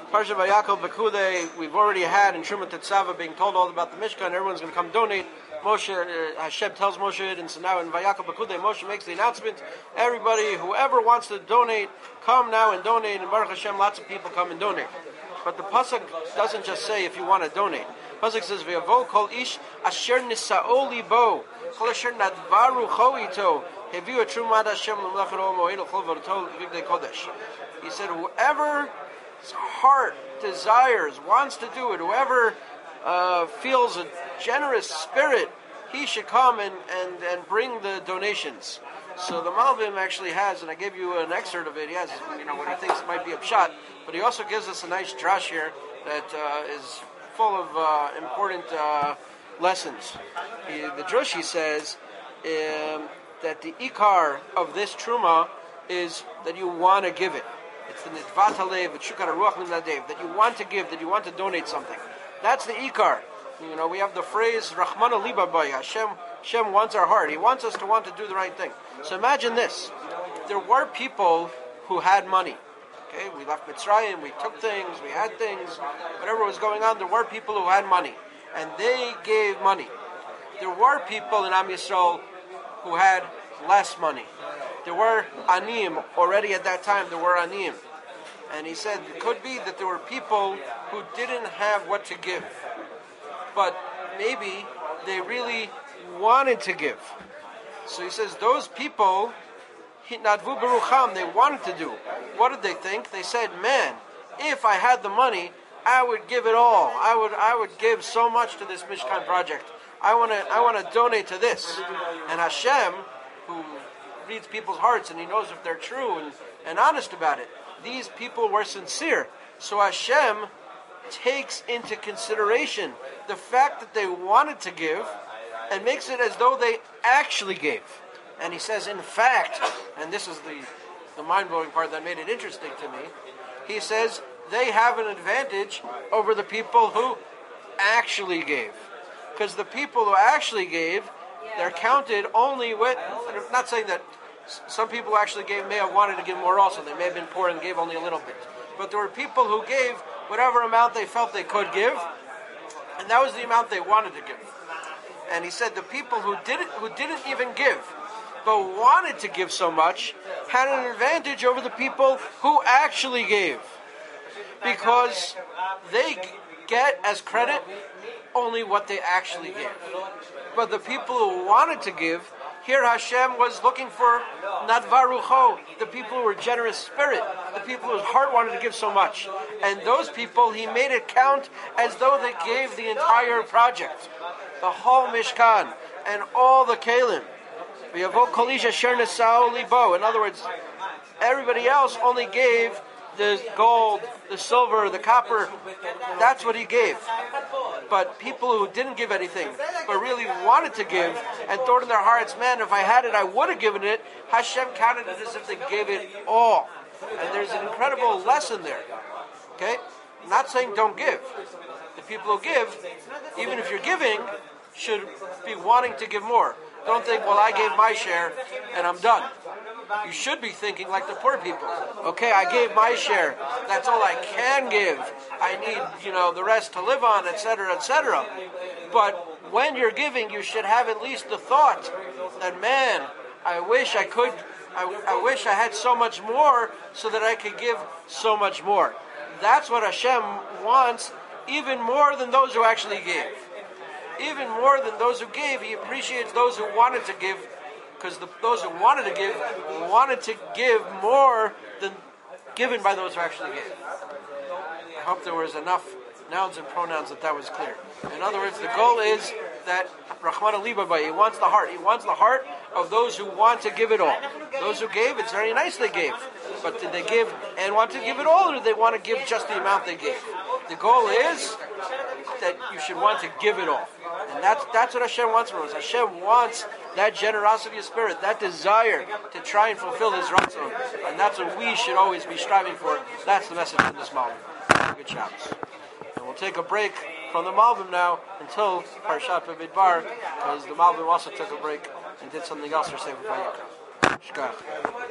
Parsha Vayakol Bekude, we've already had in Shumat Tetzava being told all about the Mishkan. Everyone's going to come donate. Moshe, Hashem tells Moshe it, and so now in Vayakol Bekude, Moshe makes the announcement. Everybody, whoever wants to donate, come now and donate. And Baruch Hashem, lots of people come and donate. But the pasuk doesn't just say if you want to donate. The pasuk says, "Ve'avo kol ish asher nisa'o libo, kol asher nadvaru choito, heviu trumad Hashem l'mlacharo moed l'chol v'rotol v'gdei kodesh." He said, whoever's heart desires, wants to do it, whoever feels a generous spirit, he should come and bring the donations. So the Malbim actually has, and I gave you an excerpt of it, he has, what he thinks might be a pshat, but he also gives us a nice drash here that is full of important lessons. The Drushi says that the ikar of this truma is that you want to give it. It's the nitvat halev, the shukar ruach limnadev, that you want to give, that you want to donate something. That's the ikar. We have the phrase Rahmana liba bay. Hashem wants our heart. He wants us to want to do the right thing. So imagine this: there were people who had money. Okay, we left Mitzrayim, we took things, we had things, whatever was going on. There were people who had money, and they gave money. There were people in Am Yisrael who had less money. There were aniyim already at that time. There were aniyim, and he said it could be that there were people who didn't have what to give, but maybe they really wanted to give. So he says those people, Nadvu Berucham, they wanted to do. What did they think? They said, man, if I had the money, I would give it all. I would give so much to this Mishkan project. I want to donate to this. And Hashem, who reads people's hearts and he knows if they're true and honest about it, these people were sincere. So Hashem takes into consideration the fact that they wanted to give and makes it as though they actually gave. And he says, in fact, and this is the mind-blowing part that made it interesting to me, he says they have an advantage over the people who actually gave. Because the people who actually gave, they're counted only with, I'm not saying that some people who actually gave may have wanted to give more also. They may have been poor and gave only a little bit. But there were people who gave whatever amount they felt they could give, and that was the amount they wanted to give. And he said the people who didn't even give, but wanted to give so much, had an advantage over the people who actually gave. Because they get as credit only what they actually gave. But the people who wanted to give, here Hashem was looking for Nadvarucho, the people who were generous spirit, the people whose heart wanted to give so much. And those people, he made it count as though they gave the entire project, the whole Mishkan, and all the Kalim. In other words, everybody else only gave the gold, the silver, the copper. That's what he gave. But people who didn't give anything, but really wanted to give, and thought in their hearts, man, if I had it, I would have given it, Hashem counted it as if they gave it all. And there's an incredible lesson there. Okay? I'm not saying don't give. The people who give, even if you're giving, should be wanting to give more. Don't think, well, I gave my share and I'm done. You should be thinking like the poor people. Okay, I gave my share. That's all I can give. I need, the rest to live on, etc., etc. But when you're giving, you should have at least the thought that, man, I wish I had so much more so that I could give so much more. That's what Hashem wants, even more than those who actually gave. Even more than those who gave, he appreciates those who wanted to give, because those who wanted to give more than given by those who actually gave. I hope there was enough nouns and pronouns that was clear. In other words, the goal is that Rahman Liba Bay, he wants the heart. He wants the heart of those who want to give it all. Those who gave, it's very nice they gave. But did they give and want to give it all, or did they want to give just the amount they gave? The goal is that you should want to give it all. And that's what Hashem wants from us. Hashem wants that generosity of spirit, that desire to try and fulfill His ratzon. And that's what we should always be striving for. That's the message in this Malbim. Good Shabbos. And we'll take a break from the Malbim now until Parshat Bamidbar, because the Malbim also took a break and did something else for Sefer Vayikra. Shkach.